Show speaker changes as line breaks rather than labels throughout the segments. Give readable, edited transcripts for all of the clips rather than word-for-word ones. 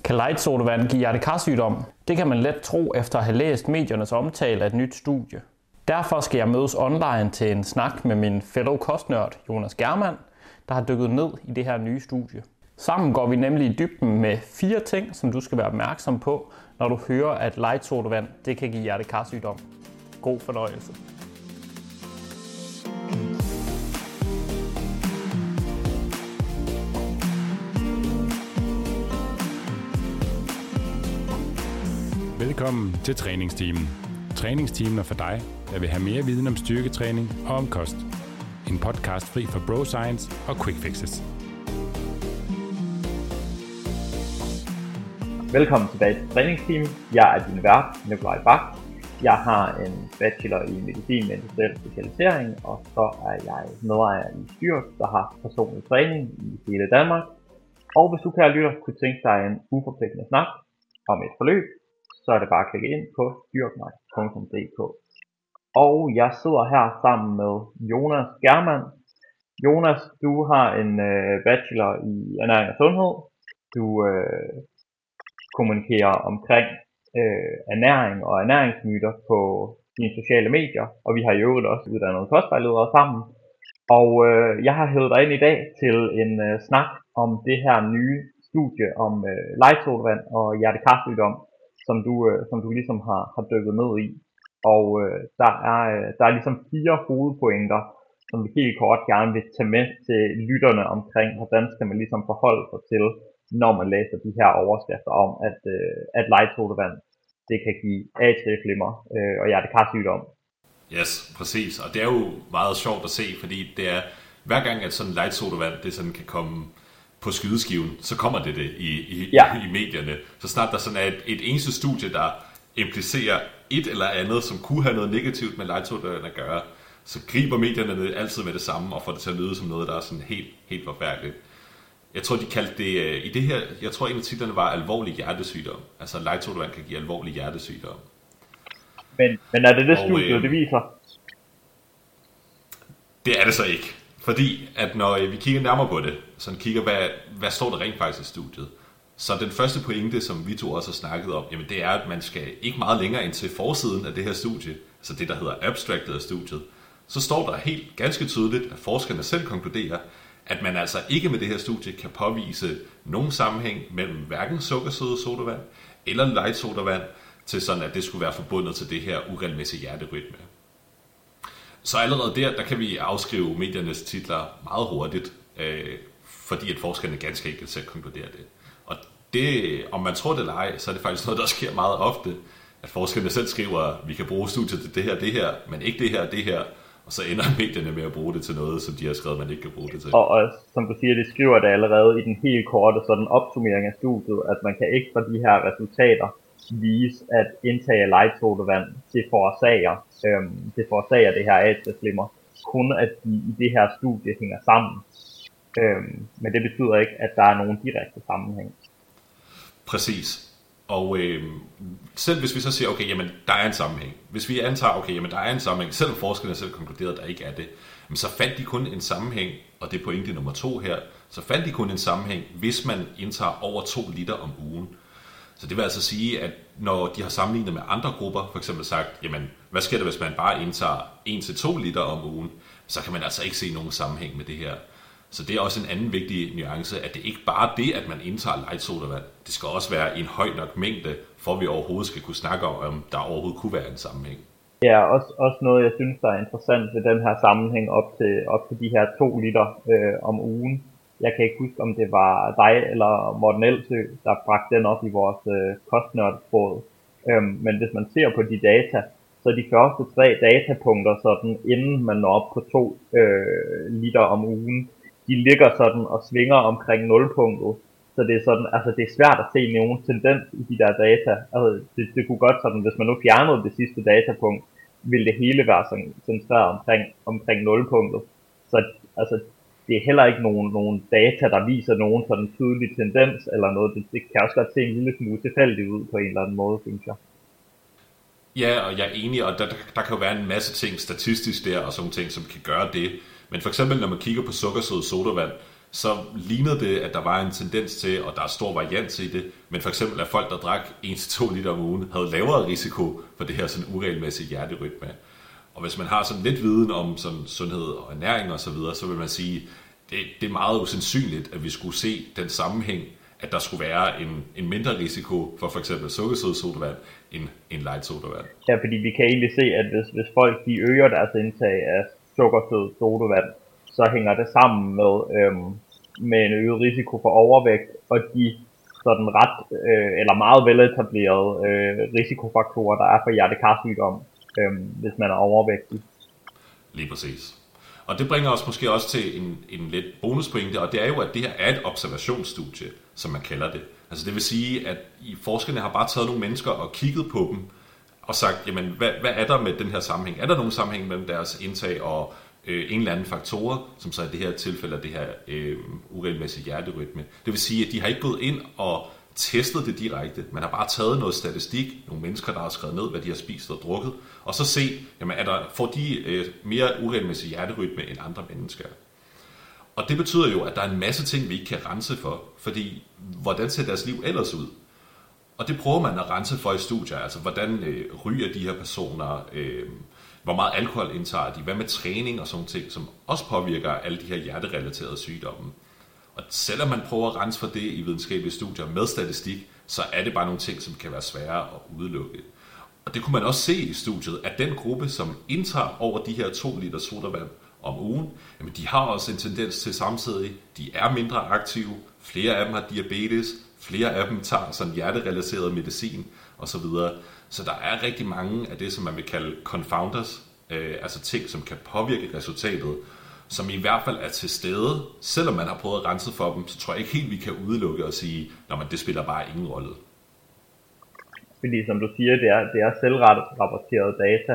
Kan light sodavand give hjertekarsygdom? Det kan man let tro efter at have læst mediernes omtale af et nyt studie. Derfor skal jeg mødes online til en snak med min fellow kostnørd Jonas Germann, der har dykket ned i det her nye studie. Sammen går vi nemlig i dybden med 4 ting, som du skal være opmærksom på, når du hører, at light sodavand det kan give hjertekarsygdom. God fornøjelse.
Velkommen til Træningsteamen. Træningsteamen er for dig, der vil have mere viden om styrketræning og om kost. En podcast fri for bro science og quick fixes.
Velkommen tilbage til Træningsteamen. Jeg er din vært, Nikolaj Bak. Jeg har en bachelor i medicin med industriel specialisering, og så er jeg medejer i Styrk, der har personlig træning i hele Danmark. Og hvis du, kære lytter, kunne tænke dig en uforpligtende snak om et forløb, så er det bare at klikke ind på styrkmag.dk. Og jeg sidder her sammen med Jonas Germann. Jonas, du har en bachelor i ernæring og sundhed. Du kommunikerer omkring ernæring og ernæringsmyter på dine sociale medier, og vi har i øvrigt også uddannet kostvejledere sammen. Og jeg har hævet dig ind i dag til en snak om det her nye studie om light sodavand og hjertekarsygdom, som du ligesom har dykket ned i. Og der er ligesom 4 hovedpointer, som vi helt kort gerne vil tage med til lytterne omkring, hvordan skal man ligesom forholde sig til, når man læser de her overskrifter om, at light sodavand det kan give atrieflimmer og hjertekarsygdom.
Yes, præcis. Og det er jo meget sjovt at se, fordi det er hver gang, at sådan light sodavand det sådan kan komme på skydeskiven, så kommer det i medierne. Så snart der sådan er et eneste studie, der implicerer et eller andet, som kunne have noget negativt med light sodavand at gøre, så griber medierne det altid med det samme og får det til at lyde som noget, der er sådan helt forfærdeligt. Jeg tror, de kaldte det i det her, jeg tror en af titlerne var alvorlig hjertesygdom. Altså light sodavand kan give alvorlig hjertesygdom.
Men er det studie, det viser?
Det er det så ikke. Fordi at når vi kigger nærmere på det, så kigger hvad står der rent faktisk i studiet, så den første pointe, som vi to også har snakket om, jamen det er, at man skal ikke meget længere ind til forsiden af det her studie, altså det, der hedder abstractet af studiet, så står der helt ganske tydeligt, at forskerne selv konkluderer, at man altså ikke med det her studie kan påvise nogen sammenhæng mellem hverken sukkersøde sodavand eller light sodavand, til sådan, at det skulle være forbundet til det her uregelmæssige hjerterytme. Så allerede der kan vi afskrive mediernes titler meget hurtigt, fordi at forskerne ganske enkelt selv konkluderer det. Og det, om man tror det eller ej, så er det faktisk noget, der sker meget ofte, at forskerne selv skriver, at vi kan bruge studiet til det her, men ikke det her, og så ender medierne med at bruge det til noget, som de har skrevet, man ikke kan bruge det til.
Og som du siger, de skriver det allerede i den helt korte sådan opsummering af studiet, at man kan ikke fra de her resultater vise, at indtage af light sodavand det forårsager det her atrieflimmer, kun at de i det her studie hænger sammen. Men det betyder ikke, at der er nogen direkte sammenhæng.
Præcis. Og selv hvis vi så siger, okay, jamen der er en sammenhæng. Hvis vi antager, okay, jamen der er en sammenhæng, selvom forskerne selv konkluderede, at der ikke er det, men så fandt de kun en sammenhæng, og det er pointe nummer 2 her, så fandt de kun en sammenhæng, hvis man indtager over 2 liter om ugen. Så det vil altså sige, at når de har sammenlignet med andre grupper, for eksempel sagt, jamen, hvad sker der, hvis man bare indtager 1-2 liter om ugen, så kan man altså ikke se nogen sammenhæng med det her. Så det er også en anden vigtig nuance, at det ikke bare er det, at man indtager light sodavand. Det skal også være i en høj nok mængde, for at vi overhovedet skal kunne snakke om der overhovedet kunne være en sammenhæng.
Ja, også noget, jeg synes, der er interessant ved den her sammenhæng op til de her 2 liter om ugen. Jeg kan ikke huske, om det var dig eller Morten Elsø, der bragte den op i vores kostnørdsråd. Men hvis man ser på de data, så de første 3 datapunkter, sådan, inden man når op på 2 liter om ugen, de ligger sådan og svinger omkring 0-punktet. Så det er sådan, altså det er svært at se nogen tendens i de der data. Altså det kunne godt sådan, hvis man nu fjernede det sidste datapunkt, ville det hele være sådan centreret omkring 0-punktet. Så altså det er heller ikke nogen data, der viser nogen sådan tydelig tendens eller noget. Det kan også godt se en lille smule tilfældigt ud på en eller anden måde, synes jeg.
Ja, og jeg er enig, og der kan jo være en masse ting statistisk der, og sådan ting, som kan gøre det. Men for eksempel, når man kigger på sukkersød sodavand, så lignede det, at der var en tendens til, og der er stor varians i det, men for eksempel at folk, der drak 1-2 liter om ugen, havde lavere risiko for det her sådan uregelmæssige hjerterytme. Og hvis man har sådan lidt viden om sådan sundhed og ernæring og så videre, så vil man sige, det er meget usandsynligt, at vi skulle se den sammenhæng, at der skulle være en mindre risiko for eksempel sukkersød sodavand end light sodavand.
Ja, fordi vi kan egentlig se, at hvis folk de øger deres indtag af sukkersød sodavand, så hænger det sammen med en øget risiko for overvægt, og de sådan ret eller meget veletablerede risikofaktorer, der er for hjertekarsygdom, hvis man er overvægtig.
Lige præcis. Og det bringer os måske også til en lidt bonuspointe, og det er jo, at det her er et observationsstudie, som man kalder det. Altså det vil sige, at forskerne har bare taget nogle mennesker og kigget på dem, og sagt, jamen, hvad er der med den her sammenhæng? Er der nogen sammenhæng mellem deres indtag og en eller anden faktorer, som så i det her tilfælde er det her uregelmæssige hjerterytme? Det vil sige, at de har ikke gået ind og testet det direkte. Man har bare taget noget statistik, nogle mennesker, der har skrevet ned, hvad de har spist og drukket, og så se, jamen, får de mere uregelmæssig hjerterytme end andre mennesker. Og det betyder jo, at der er en masse ting, vi ikke kan rense for, fordi hvordan ser deres liv ellers ud? Og det prøver man at rense for i studier, altså hvordan ryger de her personer, hvor meget alkohol indtager de, hvad med træning og sådan ting, som også påvirker alle de her hjerterelaterede sygdomme. Og selvom man prøver at rense for det i videnskabelige studier med statistik, så er det bare nogle ting, som kan være svære at udelukke. Og det kunne man også se i studiet, at den gruppe, som indtager over de her 2 liter sodavand om ugen, jamen de har også en tendens til samtidig, de er mindre aktive, flere af dem har diabetes, flere af dem tager sådan hjerterelateret medicin osv. Så der er rigtig mange af det, som man vil kalde confounders, altså ting, som kan påvirke resultatet, som i hvert fald er til stede. Selvom man har prøvet at rense for dem, så tror jeg ikke helt, vi kan udelukke og sige, at det spiller bare ingen rolle.
Fordi som du siger, det er selvrapporterede data.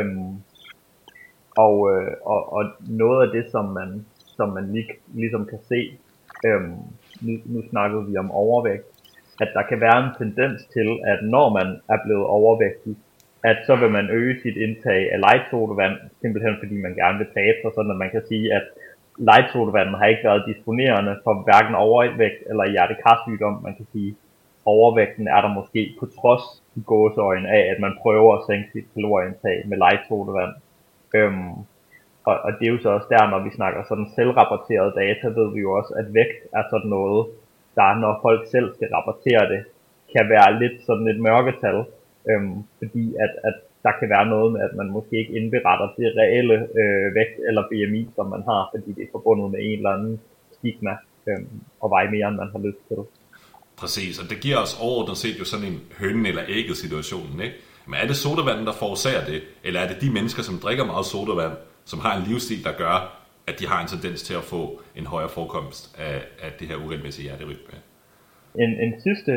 Og noget af det, som man ligesom kan se, nu snakkede vi om overvægt, at der kan være en tendens til, at når man er blevet overvægtig, at så vil man øge sit indtag af light sodavand, simpelthen fordi man gerne vil tabe sig, sådan at man kan sige, at light sodavand har ikke været disponerende for hverken overvægt eller hjertekarsygdom. Man kan sige, overvægten er der måske på trods i gåseøjne af, at man prøver at sænke sit kalorieindtag med light sodavand. Og det er jo så også der, når vi snakker sådan selvrapporterede data, ved vi jo også, at vægt er sådan noget, der når folk selv skal rapportere det, kan være lidt sådan et mørketal, fordi at der kan være noget med, at man måske ikke indberetter det reelle vægt eller BMI, som man har, fordi det er forbundet med en eller anden stigma og veje mere, end man har lyst til.
Præcis, og det giver os overordnet set jo sådan en hønen eller ægget situationen, ikke? Men er det sodavanden, der forårsager det, eller er det de mennesker, som drikker meget sodavand, som har en livsstil, der gør, at de har en tendens til at få en højere forekomst af det her uregelmæssige hjerterytme?
En sidste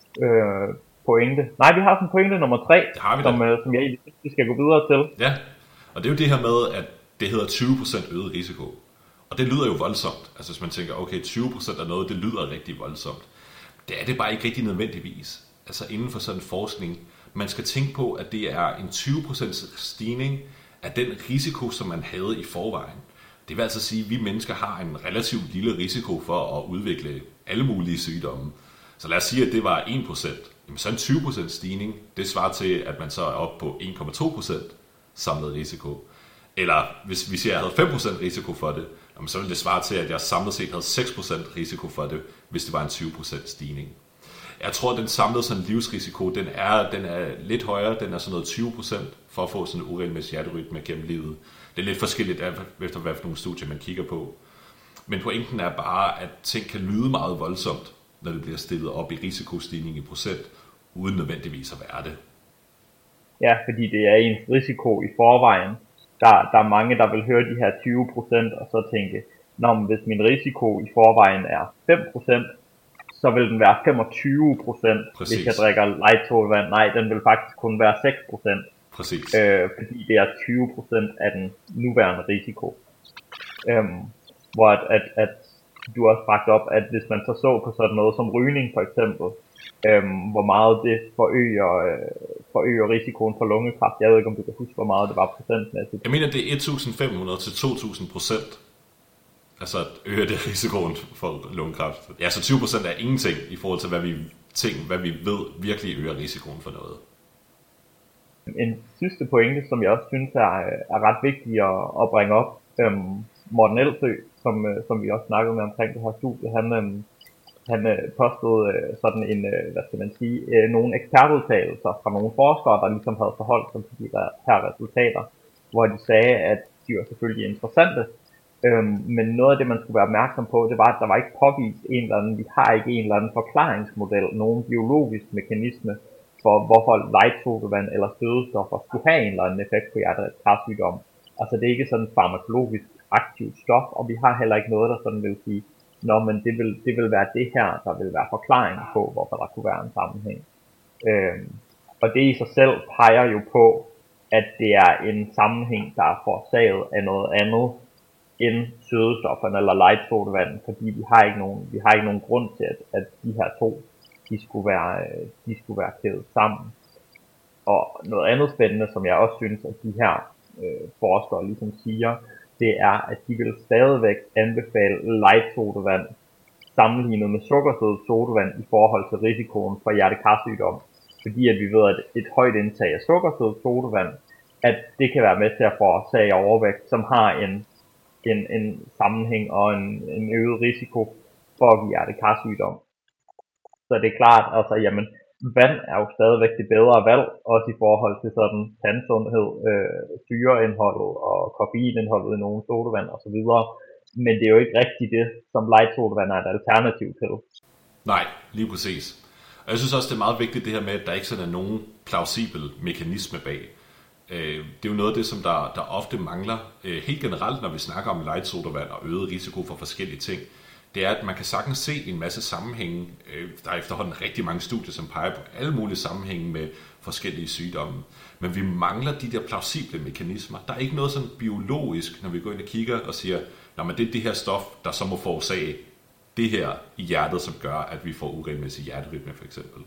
pointe. Nej, vi har sådan pointe nummer 3, som jeg egentlig synes, vi skal gå videre til.
Ja, og det er jo det her med, at det hedder 20% øget risiko. Og det lyder jo voldsomt. Altså hvis man tænker, okay, 20% af noget, det lyder rigtig voldsomt. Det er det bare ikke rigtig nødvendigvis. Altså inden for sådan forskning, man skal tænke på, at det er en 20% stigning af den risiko, som man havde i forvejen. Det vil altså sige, at vi mennesker har en relativt lille risiko for at udvikle alle mulige sygdomme. Så lad os sige, at det var 1%. Jamen så en 20% stigning, det svarer til, at man så er oppe på 1,2% samlet risiko. Eller hvis vi siger, at jeg havde 5% risiko for det, så ville det svare til, at jeg samlet set havde 6% risiko for det, hvis det var en 20% stigning. Jeg tror, at den samlede sådan livsrisiko, den er lidt højere, den er sådan noget 20% for at få sådan en uregelmæssig hjerterytme gennem livet. Det er lidt forskelligt efter, hvad for nogle studier man kigger på. Men pointen er bare, at ting kan lyde meget voldsomt, når det bliver stillet op i risikostigning i procent, uden nødvendigvis at være det.
Ja, fordi det er ens risiko i forvejen. Der er mange, der vil høre de her 20% og så tænke, men hvis min risiko i forvejen er 5%, så vil den være 25%, hvis jeg drikker light sodavand. Nej, den vil faktisk kun være 6%.
Præcis.
Fordi det er 20% af den nuværende risiko. Hvor at du også bragt op, at hvis man så på sådan noget som rygning for eksempel, hvor meget det forøger risikoen for lungekræft. Jeg ved ikke, om du kan huske, hvor meget det var procentmæssigt.
Jeg mener, det er 1.500 til 2.000%. Altså øger det risikoen for lungekræft. Ja, så 20% er ingenting i forhold til, hvad vi ved virkelig øger risikoen for noget.
En sidste pointe, som jeg også synes er ret vigtig at bringe op. Morten Elsø, som vi også snakkede med omkring det her studie, han påstod sådan en, nogle ekspertudtalelser fra nogle forskere, der ligesom havde forholdt sig til de her resultater, hvor de sagde, at de var selvfølgelig interessante, men noget af det, man skulle være opmærksom på, det var, at der var ikke påvist vi har ikke en eller anden forklaringsmodel, nogen biologisk mekanisme for, hvorfor light-sodavand eller stødestoffer skulle have en eller anden effekt på hjerte-karsygdom. Altså det er ikke sådan et farmakologisk aktivt stof, og vi har heller ikke noget, der sådan vil sige, men det vil være det her, der vil være forklaringen på, hvorfor der kunne være en sammenhæng. Og det i sig selv peger jo på, at det er en sammenhæng, der er forårsaget af noget andet end sødestofferne eller light-sodavand, fordi vi har ikke nogen grund til, at de her to de skulle være kædet sammen. Og noget andet spændende, som jeg også synes, at de her forskere ligesom siger, det er, at de vil stadigvæk anbefale light-sodavand sammenlignet med sukkersødet sodavand i forhold til risikoen for hjerte-karsygdom. Fordi at vi ved, at et højt indtag af sukkersødet sodavand, at det kan være med til at forårsage overvægt, som har en sammenhæng og en øget risiko for at give hjerte-karsygdom. Så det er klart, altså jamen, vand er jo stadigvæk det bedre valg, også i forhold til sådan tandsundhed, syreindholdet og koffeinindholdet i nogle sodavand osv. Men det er jo ikke rigtigt det, som light sodavand er et alternativ til.
Nej, lige præcis. Og jeg synes også, det er meget vigtigt det her med, at der ikke sådan er nogen plausibel mekanisme bag. Det er jo noget af det, som der ofte mangler helt generelt, når vi snakker om light sodavand og øget risiko for forskellige ting. Det er, at man kan sagtens se en masse sammenhænge. Der er efterhånden rigtig mange studier, som peger på alle mulige sammenhænge med forskellige sygdomme. Men vi mangler de der plausible mekanismer. Der er ikke noget sådan biologisk, når vi går ind og kigger og siger, men det er det her stof, der så må forårsage det her i hjertet, som gør, at vi får uregelmæssig hjerterytme for eksempel.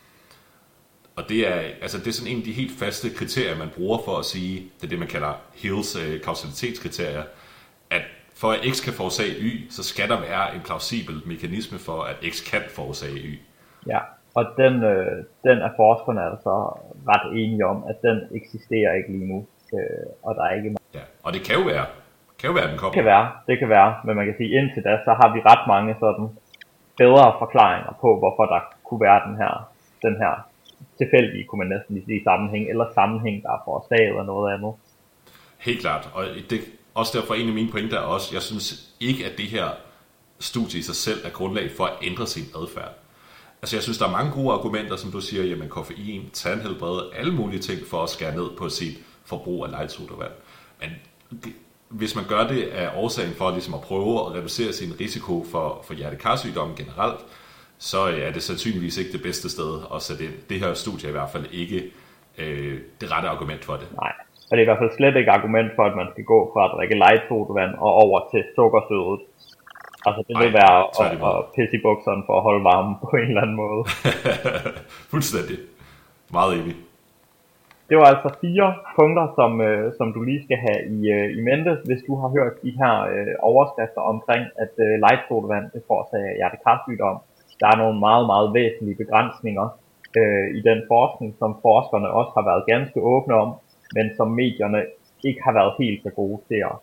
Og det er sådan en af de helt faste kriterier, man bruger for at sige, det er det, man kalder Hills kausalitetskriterier, at for at X kan forårsage Y, så skal der være en plausibel mekanisme for, at X kan forårsage Y.
Ja, og den er forskerne altså ret enige om, at den eksisterer ikke lige nu, og der er ikke...
Ja, og det kan jo være, den kommer.
Det kan være, men man kan sige, indtil da, så har vi ret mange sådan bedre forklaringer på, hvorfor der kunne være den her tilfældige, kunne man næsten sige, sammenhæng, eller sammenhæng, der er forårsaget af noget andet.
Helt klart, og det også derfor en af mine pointer er også, jeg synes ikke, at det her studie i sig selv er grundlag for at ændre sin adfærd. Altså jeg synes, der er mange gode argumenter, som du siger, jamen koffein, tandhelbred, alle mulige ting for at skære ned på sit forbrug af light sodavand. Men hvis man gør det af årsagen for ligesom at prøve at reducere sin risiko for hjerte-karsygdom generelt, så er det sandsynligvis ikke det bedste sted at sætte ind. Det her studie er i hvert fald ikke det rette argument for det.
Nej. Og det er i hvert fald slet ikke argument for, at man skal gå fra at drikke light sodavand og over til sukkersødet. Altså det vil være at pisse i bukserne for at holde varmen på en eller anden måde.
Fuldstændig. Meget enig.
Det var altså 4 punkter, som du lige skal have i mente, hvis du har hørt de her overskrifter omkring, at light sodavand forårsager hjerte-karsygdom. Der er nogle meget, meget væsentlige begrænsninger i den forskning, som forskerne også har været ganske åbne om, men som medierne ikke har været helt så gode til at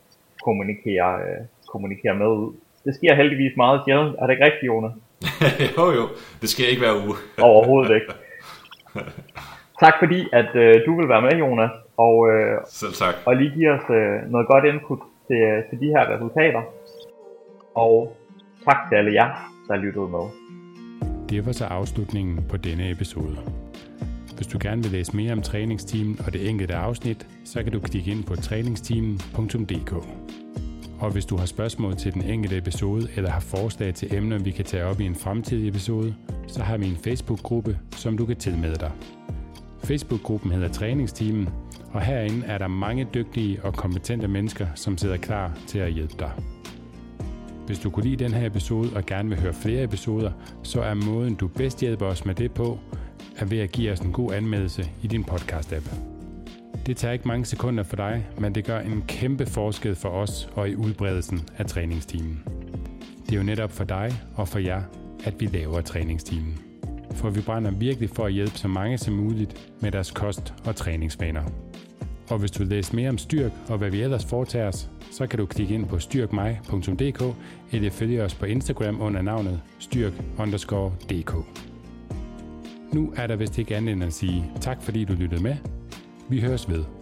kommunikere med ud. Det sker heldigvis meget sjældent. Er det ikke rigtigt, Jonas?
jo. Det sker ikke hver uge.
Overhovedet ikke. Tak fordi, at du vil være med, Jonas.
Selv tak.
Og lige give os noget godt input til de her resultater. Og tak til alle jer, der lyttede med.
Det var så afslutningen på denne episode. Hvis du gerne vil læse mere om træningsteamen og det enkelte afsnit, så kan du klikke ind på træningsteamen.dk. Og hvis du har spørgsmål til den enkelte episode, eller har forslag til emner, vi kan tage op i en fremtidig episode, så har vi en Facebook-gruppe, som du kan tilmelde dig. Facebook-gruppen hedder Træningsteamen, og herinde er der mange dygtige og kompetente mennesker, som sidder klar til at hjælpe dig. Hvis du kunne lide den her episode og gerne vil høre flere episoder, så er måden, du bedst hjælper os med det på, er ved at give os en god anmeldelse i din podcast-app. Det tager ikke mange sekunder for dig, men det gør en kæmpe forskel for os og i udbredelsen af træningsteamen. Det er jo netop for dig og for jer, at vi laver træningsteamen. For vi brænder virkelig for at hjælpe så mange som muligt med deres kost- og træningsvaner. Og hvis du vil læse mere om Styrk og hvad vi ellers foretager os, så kan du klikke ind på styrkmig.dk eller følge os på Instagram under navnet styrk_dk. Nu er der vist ikke andet end at sige tak fordi du lyttede med. Vi høres ved.